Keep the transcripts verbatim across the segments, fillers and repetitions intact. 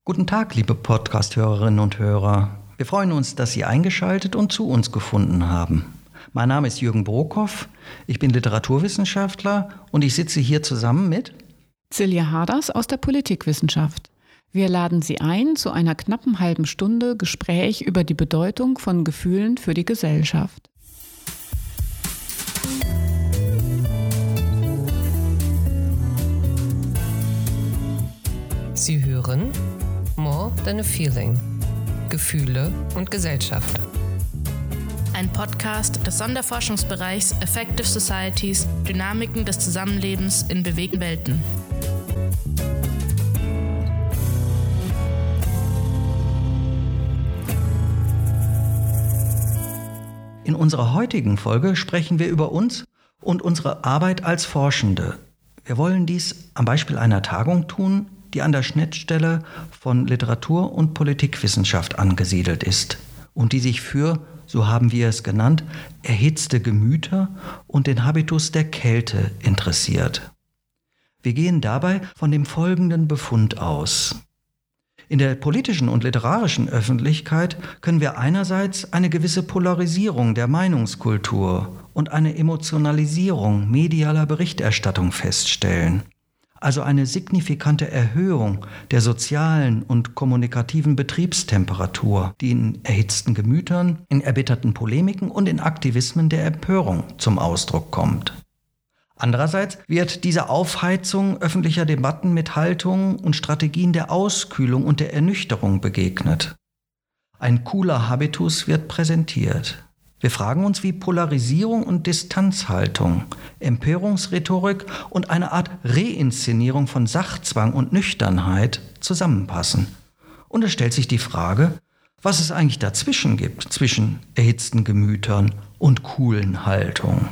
Guten Tag, liebe Podcast-Hörerinnen und Hörer. Wir freuen uns, dass Sie eingeschaltet und zu uns gefunden haben. Mein Name ist Jürgen Brockhoff, ich bin Literaturwissenschaftler und ich sitze hier zusammen mit Silja Harders aus der Politikwissenschaft. Wir laden Sie ein zu einer knappen halben Stunde Gespräch über die Bedeutung von Gefühlen für die Gesellschaft. Sie hören More Than a Feeling – Gefühle und Gesellschaft. Ein Podcast des Sonderforschungsbereichs Affective Societies – Dynamiken des Zusammenlebens in bewegten Welten. In unserer heutigen Folge sprechen wir über uns und unsere Arbeit als Forschende. Wir wollen dies am Beispiel einer Tagung tun, die an der Schnittstelle von Literatur und Politikwissenschaft angesiedelt ist und die sich für, so haben wir es genannt, erhitzte Gemüter und den Habitus der Kälte interessiert. Wir gehen dabei von dem folgenden Befund aus. In der politischen und literarischen Öffentlichkeit können wir einerseits eine gewisse Polarisierung der Meinungskultur und eine Emotionalisierung medialer Berichterstattung feststellen. Also eine signifikante Erhöhung der sozialen und kommunikativen Betriebstemperatur, die in erhitzten Gemütern, in erbitterten Polemiken und in Aktivismen der Empörung zum Ausdruck kommt. Andererseits wird diese Aufheizung öffentlicher Debatten mit Haltungen und Strategien der Auskühlung und der Ernüchterung begegnet. Ein cooler Habitus wird präsentiert. Wir fragen uns, wie Polarisierung und Distanzhaltung, Empörungsrhetorik und eine Art Reinszenierung von Sachzwang und Nüchternheit zusammenpassen. Und es stellt sich die Frage, was es eigentlich dazwischen gibt, zwischen erhitzten Gemütern und coolen Haltungen.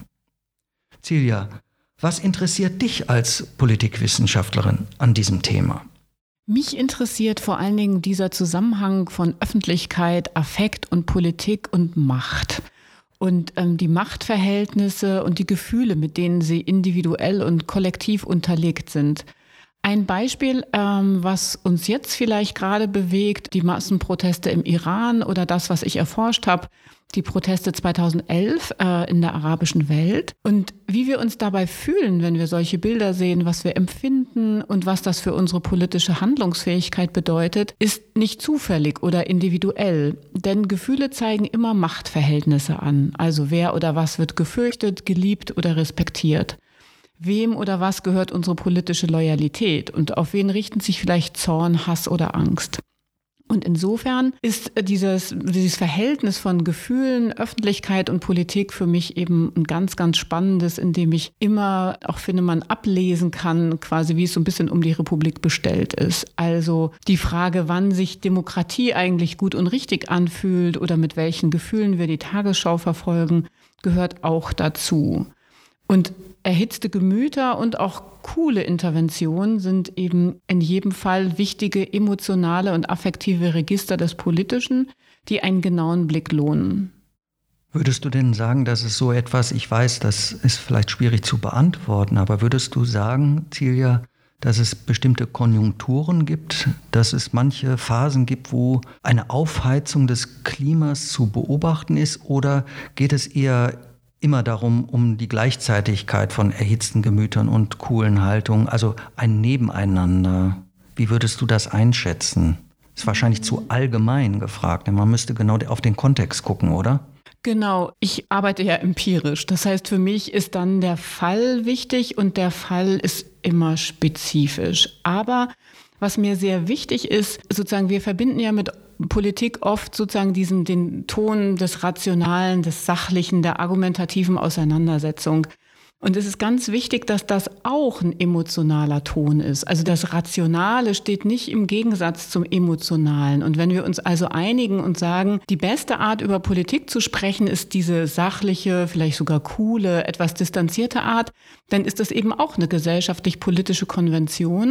Silja, was interessiert dich als Politikwissenschaftlerin an diesem Thema? Mich interessiert vor allen Dingen dieser Zusammenhang von Öffentlichkeit, Affekt und Politik und Macht. Und ähm, die Machtverhältnisse und die Gefühle, mit denen sie individuell und kollektiv unterlegt sind. Ein Beispiel, ähm, was uns jetzt vielleicht gerade bewegt, die Massenproteste im Iran oder das, was ich erforscht habe, die Proteste zweitausendelf äh, in der arabischen Welt. Und wie wir uns dabei fühlen, wenn wir solche Bilder sehen, was wir empfinden und was das für unsere politische Handlungsfähigkeit bedeutet, ist nicht zufällig oder individuell. Denn Gefühle zeigen immer Machtverhältnisse an. Also wer oder was wird gefürchtet, geliebt oder respektiert. Wem oder was gehört unsere politische Loyalität und auf wen richten sich vielleicht Zorn, Hass oder Angst? Und insofern ist dieses, dieses Verhältnis von Gefühlen, Öffentlichkeit und Politik für mich eben ein ganz, ganz spannendes, in dem ich immer auch finde, man ablesen kann, quasi wie es so ein bisschen um die Republik bestellt ist. Also die Frage, wann sich Demokratie eigentlich gut und richtig anfühlt oder mit welchen Gefühlen wir die Tagesschau verfolgen, gehört auch dazu. Und erhitzte Gemüter und auch coole Interventionen sind eben in jedem Fall wichtige emotionale und affektive Register des Politischen, die einen genauen Blick lohnen. Würdest du denn sagen, dass es so etwas, ich weiß, das ist vielleicht schwierig zu beantworten, aber würdest du sagen, Silja, dass es bestimmte Konjunkturen gibt, dass es manche Phasen gibt, wo eine Aufheizung des Klimas zu beobachten ist, oder geht es eher immer darum, um die Gleichzeitigkeit von erhitzten Gemütern und coolen Haltungen, also ein Nebeneinander? Wie würdest du das einschätzen? Ist wahrscheinlich zu allgemein gefragt, denn man müsste genau auf den Kontext gucken, oder? Genau, ich arbeite ja empirisch. Das heißt, für mich ist dann der Fall wichtig und der Fall ist immer spezifisch. Aber was mir sehr wichtig ist, sozusagen, wir verbinden ja mit Politik oft sozusagen diesen, den Ton des Rationalen, des Sachlichen, der argumentativen Auseinandersetzung. Und es ist ganz wichtig, dass das auch ein emotionaler Ton ist. Also das Rationale steht nicht im Gegensatz zum Emotionalen. Und wenn wir uns also einigen und sagen, die beste Art, über Politik zu sprechen, ist diese sachliche, vielleicht sogar coole, etwas distanzierte Art, dann ist das eben auch eine gesellschaftlich-politische Konvention.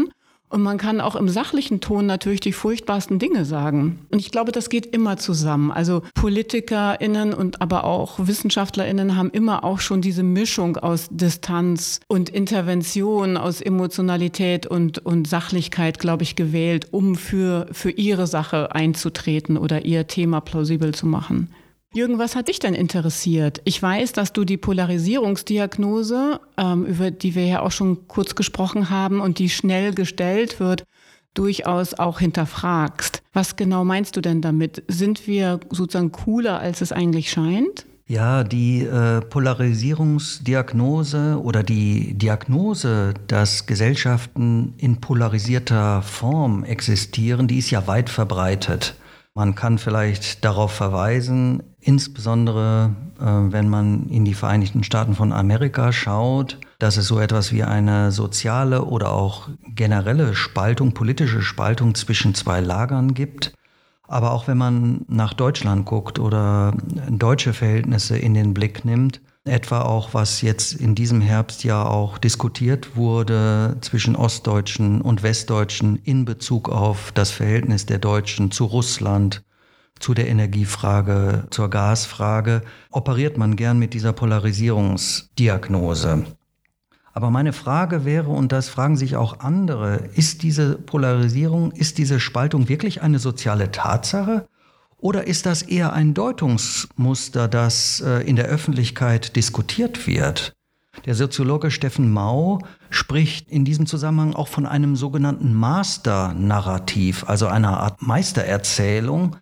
Und man kann auch im sachlichen Ton natürlich die furchtbarsten Dinge sagen. Und ich glaube, das geht immer zusammen. Also PolitikerInnen und aber auch WissenschaftlerInnen haben immer auch schon diese Mischung aus Distanz und Intervention, aus Emotionalität und, und Sachlichkeit, glaube ich, gewählt, um für, für ihre Sache einzutreten oder ihr Thema plausibel zu machen. Jürgen, was hat dich denn interessiert? Ich weiß, dass du die Polarisierungsdiagnose, ähm, über die wir ja auch schon kurz gesprochen haben und die schnell gestellt wird, durchaus auch hinterfragst. Was genau meinst du denn damit? Sind wir sozusagen cooler, als es eigentlich scheint? Ja, die äh, Polarisierungsdiagnose oder die Diagnose, dass Gesellschaften in polarisierter Form existieren, die ist ja weit verbreitet. Man kann vielleicht darauf verweisen, insbesondere äh, wenn man in die Vereinigten Staaten von Amerika schaut, dass es so etwas wie eine soziale oder auch generelle Spaltung, politische Spaltung zwischen zwei Lagern gibt. Aber auch wenn man nach Deutschland guckt oder deutsche Verhältnisse in den Blick nimmt, etwa auch, was jetzt in diesem Herbst ja auch diskutiert wurde zwischen Ostdeutschen und Westdeutschen in Bezug auf das Verhältnis der Deutschen zu Russland, zu der Energiefrage, zur Gasfrage, operiert man gern mit dieser Polarisierungsdiagnose. Aber meine Frage wäre, und das fragen sich auch andere, ist diese Polarisierung, ist diese Spaltung wirklich eine soziale Tatsache? Oder ist das eher ein Deutungsmuster, das in der Öffentlichkeit diskutiert wird? Der Soziologe Steffen Mau spricht in diesem Zusammenhang auch von einem sogenannten Master-Narrativ, also einer Art Meistererzählung,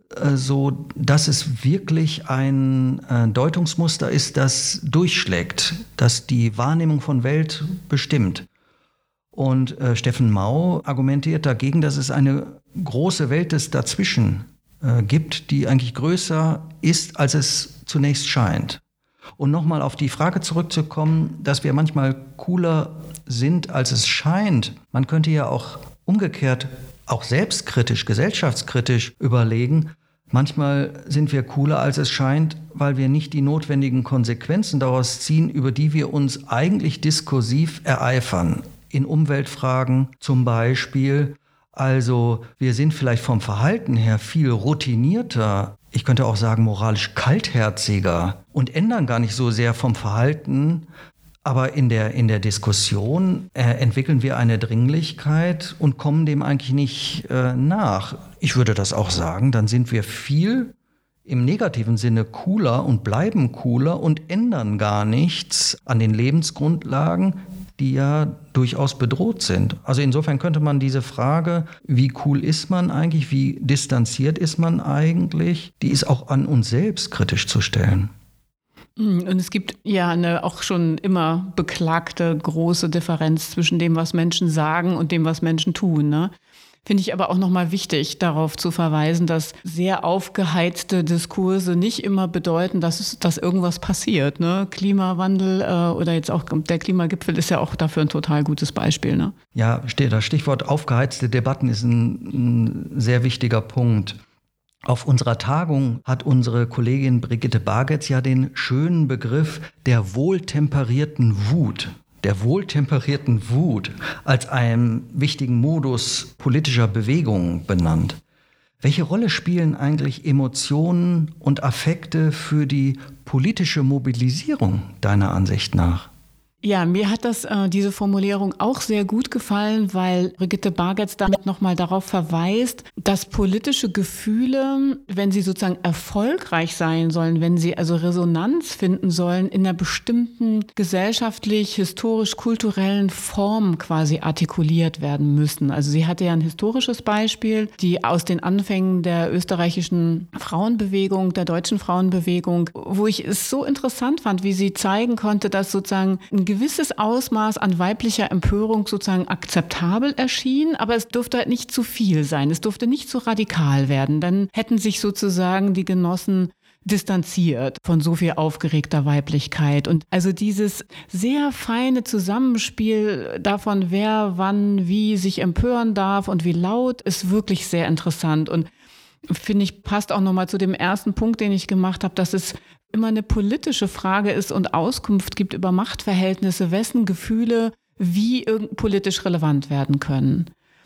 so dass es wirklich ein Deutungsmuster ist, das durchschlägt, das die Wahrnehmung von Welt bestimmt. Und Steffen Mau argumentiert dagegen, dass es eine große Welt des Dazwischen gibt, die eigentlich größer ist, als es zunächst scheint. Und nochmal auf die Frage zurückzukommen, dass wir manchmal cooler sind, als es scheint. Man könnte ja auch umgekehrt, auch selbstkritisch, gesellschaftskritisch überlegen, manchmal sind wir cooler, als es scheint, weil wir nicht die notwendigen Konsequenzen daraus ziehen, über die wir uns eigentlich diskursiv ereifern. In Umweltfragen zum Beispiel. Also wir sind vielleicht vom Verhalten her viel routinierter, ich könnte auch sagen moralisch kaltherziger und ändern gar nicht so sehr vom Verhalten, aber in der, in der Diskussion äh, entwickeln wir eine Dringlichkeit und kommen dem eigentlich nicht äh, nach. Ich würde das auch sagen, dann sind wir viel im negativen Sinne cooler und bleiben cooler und ändern gar nichts an den Lebensgrundlagen, die ja durchaus bedroht sind. Also insofern könnte man diese Frage, wie cool ist man eigentlich, wie distanziert ist man eigentlich, die ist auch an uns selbst kritisch zu stellen. Und es gibt ja eine auch schon immer beklagte große Differenz zwischen dem, was Menschen sagen und dem, was Menschen tun, ne? Finde ich aber auch nochmal wichtig, darauf zu verweisen, dass sehr aufgeheizte Diskurse nicht immer bedeuten, dass, es, dass irgendwas passiert. Ne? Klimawandel äh, oder jetzt auch der Klimagipfel ist ja auch dafür ein total gutes Beispiel. Ne? Ja, das Stichwort aufgeheizte Debatten ist ein, ein sehr wichtiger Punkt. Auf unserer Tagung hat unsere Kollegin Brigitte Bargetz ja den schönen Begriff der wohltemperierten Wut der wohltemperierten Wut als einen wichtigen Modus politischer Bewegung benannt. Welche Rolle spielen eigentlich Emotionen und Affekte für die politische Mobilisierung deiner Ansicht nach? Ja, mir hat das äh, diese Formulierung auch sehr gut gefallen, weil Brigitte Bargetz damit nochmal darauf verweist, dass politische Gefühle, wenn sie sozusagen erfolgreich sein sollen, wenn sie also Resonanz finden sollen, in einer bestimmten gesellschaftlich, historisch, kulturellen Form quasi artikuliert werden müssen. Also sie hatte ja ein historisches Beispiel, die aus den Anfängen der österreichischen Frauenbewegung, der deutschen Frauenbewegung, wo ich es so interessant fand, wie sie zeigen konnte, dass sozusagen ein gewisses Ausmaß an weiblicher Empörung sozusagen akzeptabel erschien, aber es durfte halt nicht zu viel sein, es durfte nicht zu radikal werden. Dann hätten sich sozusagen die Genossen distanziert von so viel aufgeregter Weiblichkeit. Und also dieses sehr feine Zusammenspiel davon, wer wann wie sich empören darf und wie laut, ist wirklich sehr interessant. Und finde ich, passt auch nochmal zu dem ersten Punkt, den ich gemacht habe, dass es immer eine politische Frage ist und Auskunft gibt über Machtverhältnisse, wessen Gefühle wie irgend politisch relevant werden können.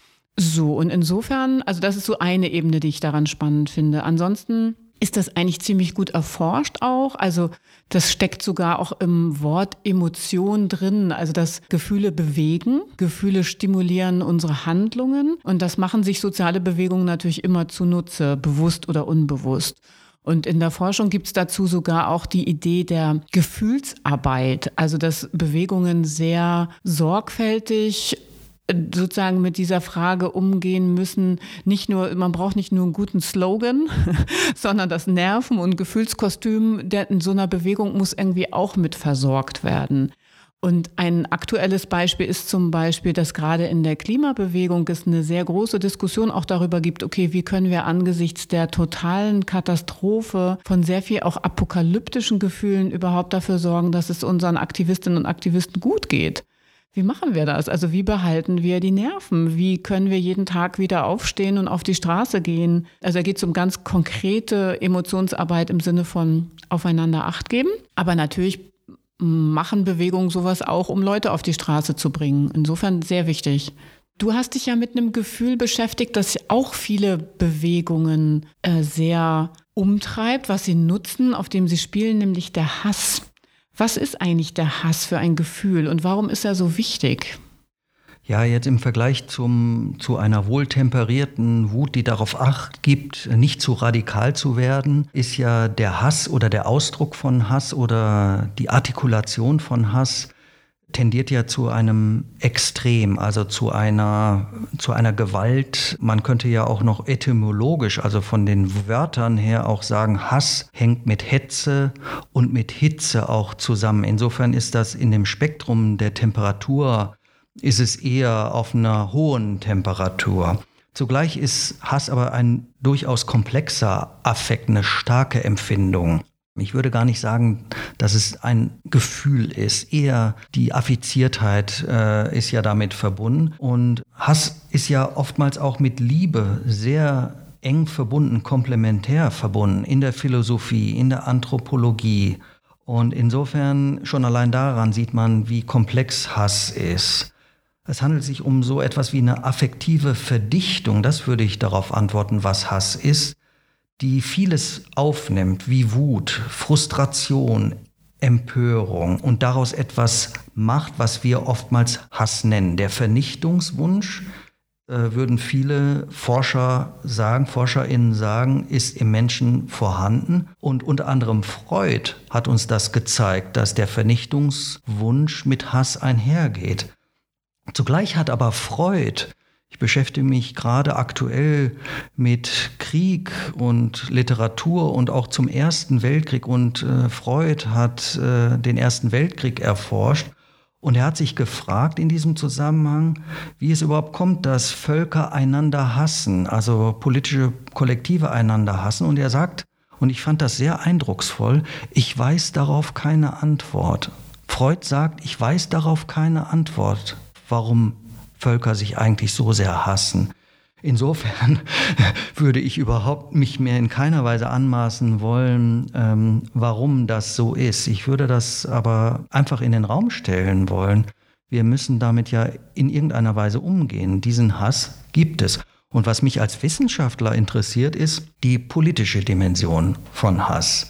So, und insofern, also das ist so eine Ebene, die ich daran spannend finde. Ansonsten ist das eigentlich ziemlich gut erforscht auch. Also das steckt sogar auch im Wort Emotion drin. Also dass Gefühle bewegen, Gefühle stimulieren unsere Handlungen. Und das machen sich soziale Bewegungen natürlich immer zunutze, bewusst oder unbewusst. Und in der Forschung gibt es dazu sogar auch die Idee der Gefühlsarbeit. Also dass Bewegungen sehr sorgfältig sozusagen mit dieser Frage umgehen müssen, nicht nur, man braucht nicht nur einen guten Slogan, sondern das Nerven- und Gefühlskostüm der in so einer Bewegung muss irgendwie auch mit versorgt werden. Und ein aktuelles Beispiel ist zum Beispiel, dass gerade in der Klimabewegung es eine sehr große Diskussion auch darüber gibt, okay, wie können wir angesichts der totalen Katastrophe von sehr viel auch apokalyptischen Gefühlen überhaupt dafür sorgen, dass es unseren Aktivistinnen und Aktivisten gut geht. Wie machen wir das? Also wie behalten wir die Nerven? Wie können wir jeden Tag wieder aufstehen und auf die Straße gehen? Also da geht es um ganz konkrete Emotionsarbeit im Sinne von aufeinander Acht geben. Aber natürlich machen Bewegungen sowas auch, um Leute auf die Straße zu bringen. Insofern sehr wichtig. Du hast dich ja mit einem Gefühl beschäftigt, das auch viele Bewegungen äh, sehr umtreibt, was sie nutzen, auf dem sie spielen, nämlich der Hass. Was ist eigentlich der Hass für ein Gefühl und warum ist er so wichtig? Ja, jetzt im Vergleich zum, zu einer wohltemperierten Wut, die darauf Acht gibt, nicht zu radikal zu werden, ist ja der Hass oder der Ausdruck von Hass oder die Artikulation von Hass tendiert ja zu einem Extrem, also zu einer, zu einer Gewalt. Man könnte ja auch noch etymologisch, also von den Wörtern her auch sagen, Hass hängt mit Hetze und mit Hitze auch zusammen. Insofern ist das in dem Spektrum der Temperatur, ist es eher auf einer hohen Temperatur. Zugleich ist Hass aber ein durchaus komplexer Affekt, eine starke Empfindung. Ich würde gar nicht sagen, dass es ein Gefühl ist. Eher die Affiziertheit äh, ist ja damit verbunden. Und Hass ist ja oftmals auch mit Liebe sehr eng verbunden, komplementär verbunden in der Philosophie, in der Anthropologie. Und insofern schon allein daran sieht man, wie komplex Hass ist. Es handelt sich um so etwas wie eine affektive Verdichtung. Das würde ich darauf antworten, was Hass ist, die vieles aufnimmt, wie Wut, Frustration, Empörung und daraus etwas macht, was wir oftmals Hass nennen. Der Vernichtungswunsch, äh, würden viele Forscher sagen, ForscherInnen sagen, ist im Menschen vorhanden. Und unter anderem Freud hat uns das gezeigt, dass der Vernichtungswunsch mit Hass einhergeht. Zugleich hat aber Freud, ich beschäftige mich gerade aktuell mit Krieg und Literatur und auch zum Ersten Weltkrieg. Und äh, Freud hat äh, den Ersten Weltkrieg erforscht. Und er hat sich gefragt in diesem Zusammenhang, wie es überhaupt kommt, dass Völker einander hassen, also politische Kollektive einander hassen. Und er sagt, und ich fand das sehr eindrucksvoll, ich weiß darauf keine Antwort. Freud sagt, ich weiß darauf keine Antwort, warum Völker sich eigentlich so sehr hassen. Insofern würde ich überhaupt mich mehr in keiner Weise anmaßen wollen, ähm, warum das so ist. Ich würde das aber einfach in den Raum stellen wollen. Wir müssen damit ja in irgendeiner Weise umgehen. Diesen Hass gibt es. Und was mich als Wissenschaftler interessiert, ist die politische Dimension von Hass.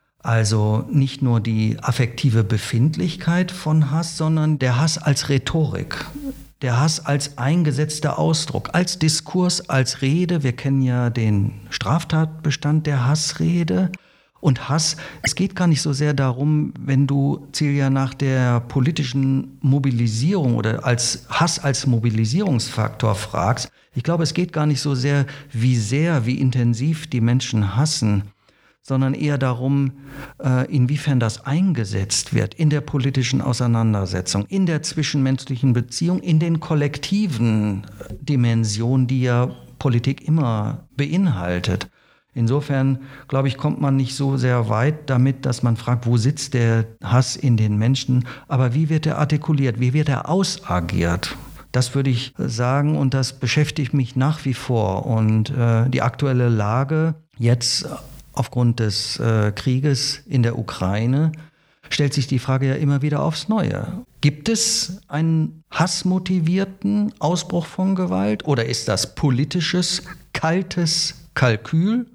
Also nicht nur die affektive Befindlichkeit von Hass, sondern der Hass als Rhetorik. Der Hass als eingesetzter Ausdruck, als Diskurs, als Rede. Wir kennen ja den Straftatbestand der Hassrede. Und Hass, es geht gar nicht so sehr darum, wenn du, Celia, nach der politischen Mobilisierung oder als Hass als Mobilisierungsfaktor fragst. Ich glaube, es geht gar nicht so sehr, wie sehr, wie intensiv die Menschen hassen, sondern eher darum, inwiefern das eingesetzt wird in der politischen Auseinandersetzung, in der zwischenmenschlichen Beziehung, in den kollektiven Dimensionen, die ja Politik immer beinhaltet. Insofern, glaube ich, kommt man nicht so sehr weit damit, dass man fragt, wo sitzt der Hass in den Menschen, aber wie wird er artikuliert, wie wird er ausagiert? Das würde ich sagen und das beschäftigt mich nach wie vor. Und äh, die aktuelle Lage jetzt aufgrund des äh, Krieges in der Ukraine stellt sich die Frage ja immer wieder aufs Neue. Gibt es einen hassmotivierten Ausbruch von Gewalt oder ist das politisches, kaltes Kalkül,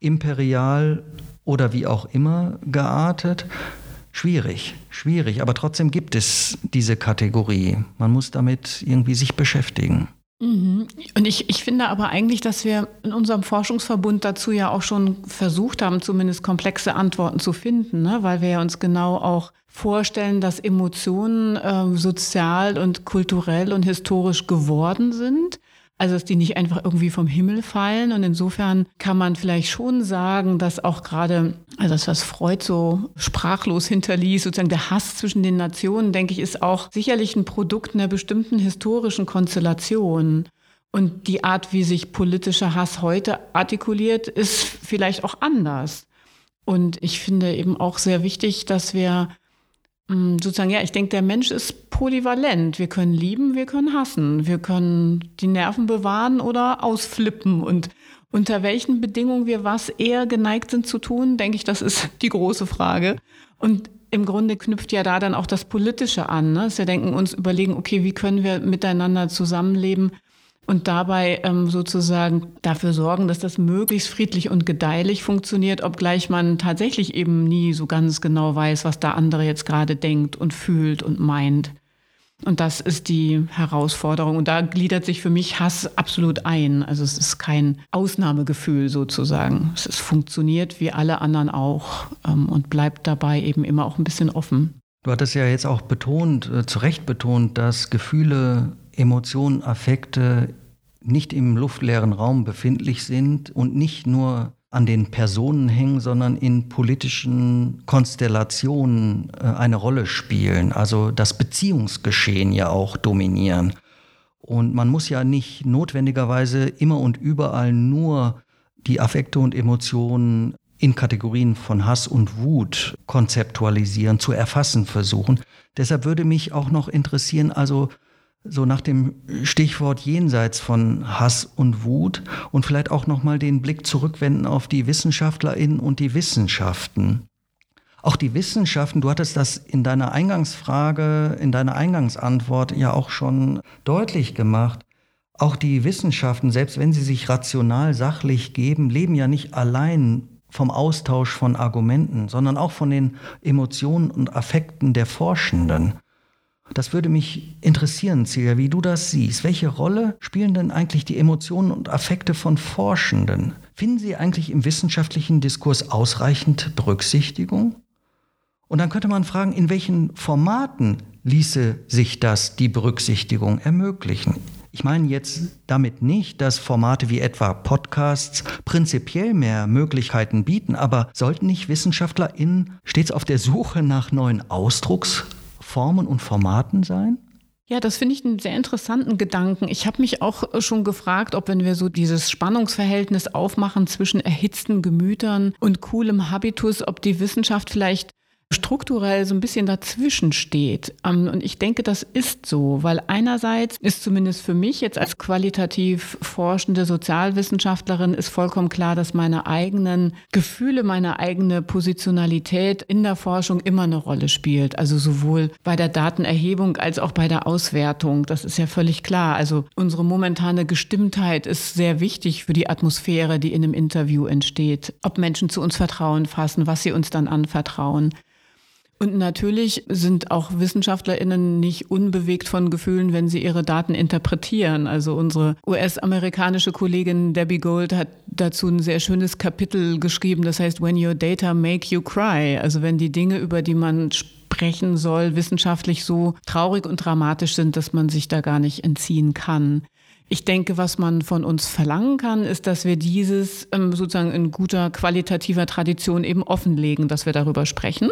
imperial oder wie auch immer geartet? Schwierig, schwierig, aber trotzdem gibt es diese Kategorie. Man muss damit irgendwie sich beschäftigen. Mhm. Und ich, ich finde aber eigentlich, dass wir in unserem Forschungsverbund dazu ja auch schon versucht haben, zumindest komplexe Antworten zu finden, ne? Weil wir ja uns genau auch vorstellen, dass Emotionen äh, sozial und kulturell und historisch geworden sind. Also dass die nicht einfach irgendwie vom Himmel fallen. Und insofern kann man vielleicht schon sagen, dass auch gerade, also das, was Freud so sprachlos hinterließ, sozusagen der Hass zwischen den Nationen, denke ich, ist auch sicherlich ein Produkt einer bestimmten historischen Konstellation. Und die Art, wie sich politischer Hass heute artikuliert, ist vielleicht auch anders. Und ich finde eben auch sehr wichtig, dass wir sozusagen, ja, ich denke, der Mensch ist polyvalent. Wir können lieben, wir können hassen. Wir können die Nerven bewahren oder ausflippen. Und unter welchen Bedingungen wir was eher geneigt sind zu tun, denke ich, das ist die große Frage. Und im Grunde knüpft ja da dann auch das Politische an, ne? Dass wir denken, uns überlegen, okay, wie können wir miteinander zusammenleben und dabei ähm, sozusagen dafür sorgen, dass das möglichst friedlich und gedeihlich funktioniert, obgleich man tatsächlich eben nie so ganz genau weiß, was der andere jetzt gerade denkt und fühlt und meint. Und das ist die Herausforderung. Und da gliedert sich für mich Hass absolut ein. Also es ist kein Ausnahmegefühl sozusagen. Es ist, funktioniert wie alle anderen auch ähm, und bleibt dabei eben immer auch ein bisschen offen. Du hattest ja jetzt auch betont, äh, zu Recht betont, dass Gefühle, Emotionen, Affekte nicht im luftleeren Raum befindlich sind und nicht nur an den Personen hängen, sondern in politischen Konstellationen äh, eine Rolle spielen, also das Beziehungsgeschehen ja auch dominieren. Und man muss ja nicht notwendigerweise immer und überall nur die Affekte und Emotionen in Kategorien von Hass und Wut konzeptualisieren, zu erfassen versuchen. Deshalb würde mich auch noch interessieren, also so nach dem Stichwort jenseits von Hass und Wut und vielleicht auch nochmal den Blick zurückwenden auf die WissenschaftlerInnen und die Wissenschaften. Auch die Wissenschaften, du hattest das in deiner Eingangsfrage, in deiner Eingangsantwort ja auch schon deutlich gemacht. Auch die Wissenschaften, selbst wenn sie sich rational sachlich geben, leben ja nicht allein vom Austausch von Argumenten, sondern auch von den Emotionen und Affekten der Forschenden. Das würde mich interessieren, Celia, wie du das siehst. Welche Rolle spielen denn eigentlich die Emotionen und Affekte von Forschenden? Finden sie eigentlich im wissenschaftlichen Diskurs ausreichend Berücksichtigung? Und dann könnte man fragen, in welchen Formaten ließe sich das, die Berücksichtigung, ermöglichen? Ich meine jetzt damit nicht, dass Formate wie etwa Podcasts prinzipiell mehr Möglichkeiten bieten, aber sollten nicht WissenschaftlerInnen stets auf der Suche nach neuen Ausdrucksformen und Formaten sein? Ja, das finde ich einen sehr interessanten Gedanken. Ich habe mich auch schon gefragt, ob, wenn wir so dieses Spannungsverhältnis aufmachen zwischen erhitzten Gemütern und coolem Habitus, ob die Wissenschaft vielleicht strukturell so ein bisschen dazwischen steht. Und ich denke, das ist so, weil einerseits ist zumindest für mich jetzt als qualitativ forschende Sozialwissenschaftlerin ist vollkommen klar, dass meine eigenen Gefühle, meine eigene Positionalität in der Forschung immer eine Rolle spielt. Also sowohl bei der Datenerhebung als auch bei der Auswertung. Das ist ja völlig klar. Also unsere momentane Gestimmtheit ist sehr wichtig für die Atmosphäre, die in einem Interview entsteht. Ob Menschen zu uns Vertrauen fassen, was sie uns dann anvertrauen. Und natürlich sind auch WissenschaftlerInnen nicht unbewegt von Gefühlen, wenn sie ihre Daten interpretieren. Also unsere U S-amerikanische Kollegin Debbie Gold hat dazu ein sehr schönes Kapitel geschrieben, das heißt When Your Data Make You Cry. Also wenn die Dinge, über die man sprechen soll, wissenschaftlich so traurig und dramatisch sind, dass man sich da gar nicht entziehen kann. Ich denke, was man von uns verlangen kann, ist, dass wir dieses ähm, sozusagen in guter qualitativer Tradition eben offenlegen, dass wir darüber sprechen.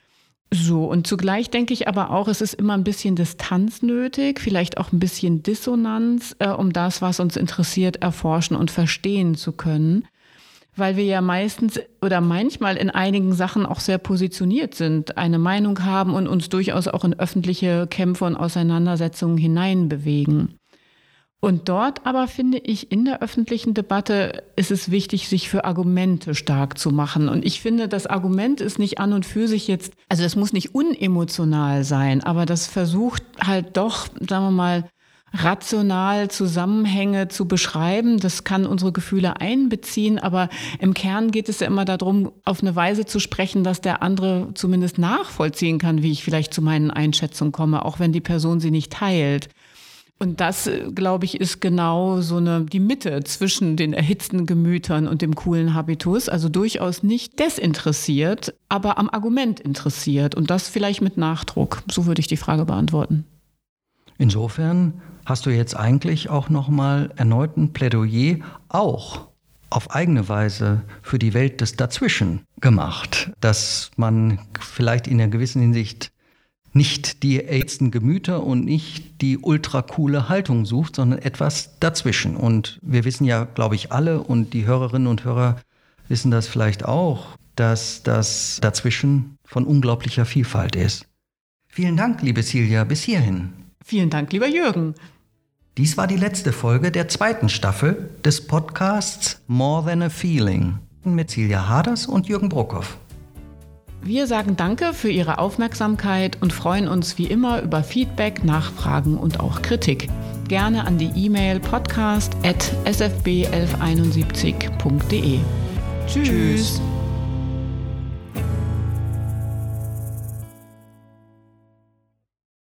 So, und zugleich denke ich aber auch, es ist immer ein bisschen Distanz nötig, vielleicht auch ein bisschen Dissonanz, äh, um das, was uns interessiert, erforschen und verstehen zu können, weil wir ja meistens oder manchmal in einigen Sachen auch sehr positioniert sind, eine Meinung haben und uns durchaus auch in öffentliche Kämpfe und Auseinandersetzungen hineinbewegen. Und dort aber finde ich, in der öffentlichen Debatte ist es wichtig, sich für Argumente stark zu machen. Und ich finde, das Argument ist nicht an und für sich jetzt, also das muss nicht unemotional sein, aber das versucht halt doch, sagen wir mal, rational Zusammenhänge zu beschreiben. Das kann unsere Gefühle einbeziehen, aber im Kern geht es ja immer darum, auf eine Weise zu sprechen, dass der andere zumindest nachvollziehen kann, wie ich vielleicht zu meinen Einschätzungen komme, auch wenn die Person sie nicht teilt. Und das, glaube ich, ist genau so eine, die Mitte zwischen den erhitzten Gemütern und dem coolen Habitus. Also durchaus nicht desinteressiert, aber am Argument interessiert. Und das vielleicht mit Nachdruck. So würde ich die Frage beantworten. Insofern hast du jetzt eigentlich auch nochmal erneut ein Plädoyer auch auf eigene Weise für die Welt des Dazwischen gemacht. Dass man vielleicht in einer gewissen Hinsicht nicht die erhitzten Gemüter und nicht die ultracoole Haltung sucht, sondern etwas dazwischen. Und wir wissen ja, glaube ich, alle und die Hörerinnen und Hörer wissen das vielleicht auch, dass das dazwischen von unglaublicher Vielfalt ist. Vielen Dank, liebe Silja, bis hierhin. Vielen Dank, lieber Jürgen. Dies war die letzte Folge der zweiten Staffel des Podcasts More Than a Feeling mit Silja Haders und Jürgen Brockhoff. Wir sagen Danke für Ihre Aufmerksamkeit und freuen uns wie immer über Feedback, Nachfragen und auch Kritik. Gerne an die E-Mail podcast at s f b elf einundsiebzig punkt d e. Tschüss. Tschüss.